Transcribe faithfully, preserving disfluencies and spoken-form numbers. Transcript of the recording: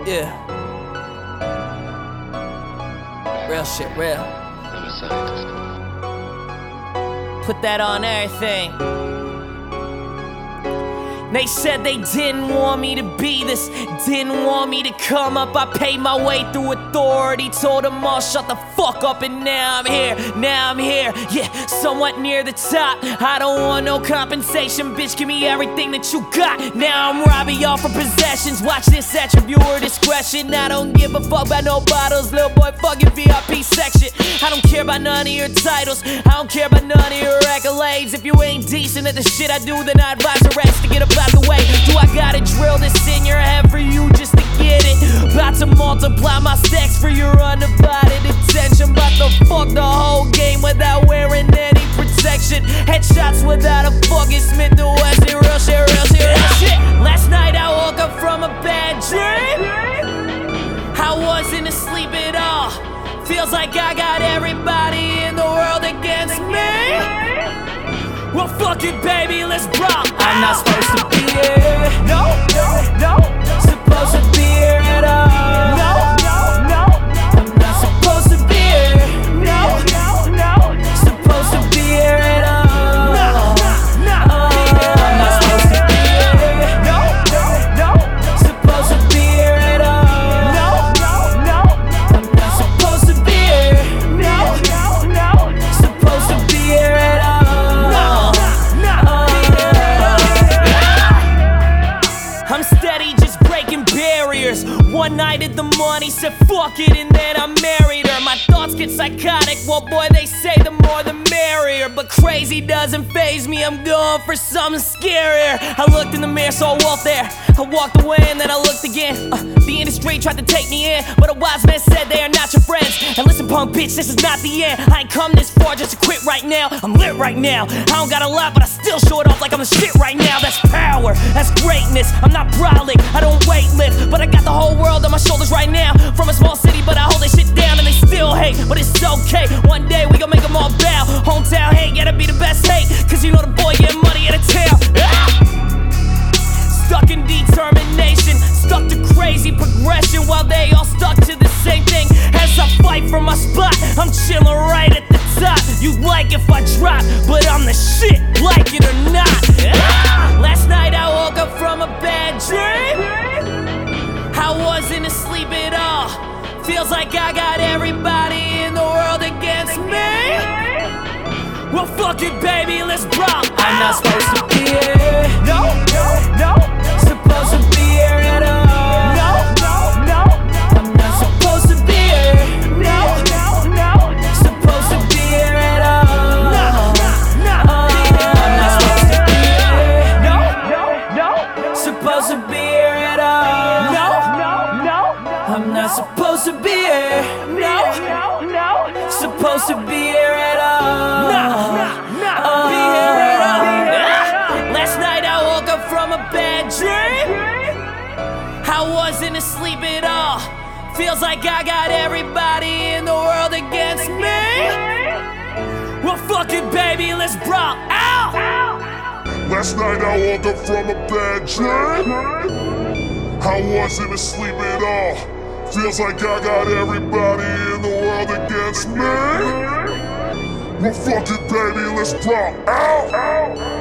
Yeah. Real shit, real. Put that on everything. They said they didn't want me to be this, didn't want me to come up. I paid my way through authority, told them all shut the fuck up, and now I'm here, now I'm here, yeah, somewhat near the top. I don't want no compensation, bitch, give me everything that you got. Now I'm robbing y'all for possessions, watch this at your viewer discretion. I don't give a fuck about no bottles, little boy, fuck your V I P section. I don't care about none of your titles, I don't care about none of your accolades. If you ain't decent at the shit I do, then I advise the rest to get up out the way. Do I gotta drill this in your head for you just to get it? About to multiply my stacks for your undivided attention. About to fuck the whole game without wearing any protection. Headshots without a fucking Smith and Wesson. Real shit, real shit, real shit. Last night I woke up from a bad dream. I wasn't asleep at all. Feels like I got everybody in the world against me. Well, fuck it, baby, let's brawl. I'm not supposed to be here. No, no, no. Supposed to be here at all. No, no, no. I'm not supposed to be here. No, no, no. Supposed to be here at all. No, no, no. I'm not supposed to be here. No, no, no. Supposed to be here at all. No, no, no. I'm not supposed to be here. No, no, no. Supposed to be here at all. I'm steady just breaking barriers. One night at the money, said fuck it, and then I married her. My thoughts get psychotic, well boy they say the more the merrier. But crazy doesn't faze me, I'm going for something scarier. I looked in the mirror, saw a wolf there. I walked away and then I looked again. uh, The industry tried to take me in, but a wise man said they are not your friends. And listen punk bitch, this is not the end. I ain't come this far just to quit right now. I'm lit right now, I don't got a lot but I still show it off like I'm the shit right now. That's power, that's greatness, I'm not brolic, I don't weight lift, but I got the whole world on my shoulders right now. From a small city but I hold this shit down and they still hate, but it's okay. One day we gon' make them all bow. Hometown hate, gotta be the best hate, cause you know the boy getting money at a town. ah! Stuck in determination, stuck to crazy progression, while they all stuck to the same thing. As I fight for my spot, I'm chillin' right at the top. You like if I drop, but I'm the shit, like it or not. ah! Last night I woke up from a bad dream. I wasn't asleep at all. Feels like I got everybody in the world against me. Well, fuck it, baby, let's brawl. I'm not supposed to be here. No, no, no. Supposed to be here at all. No, no, no. I'm not supposed to be here. No, no, no. Supposed to be here at all. No, no, no. I'm not supposed to be here. No, no, no. Supposed to be here at all. No, no, no. I'm not supposed to be here. No, no, no. Supposed to be here at all. No, no, no. Be here at all. Last night I woke up from a bad dream. I wasn't asleep at all. Feels like I got everybody in the world against me. Well, fuck it, baby, let's brawl. Ow! Last night I woke up from a bad dream. I wasn't asleep at all. Feels like I got everybody in the world against me. Well, fuck it, baby, let's brawl. Ow!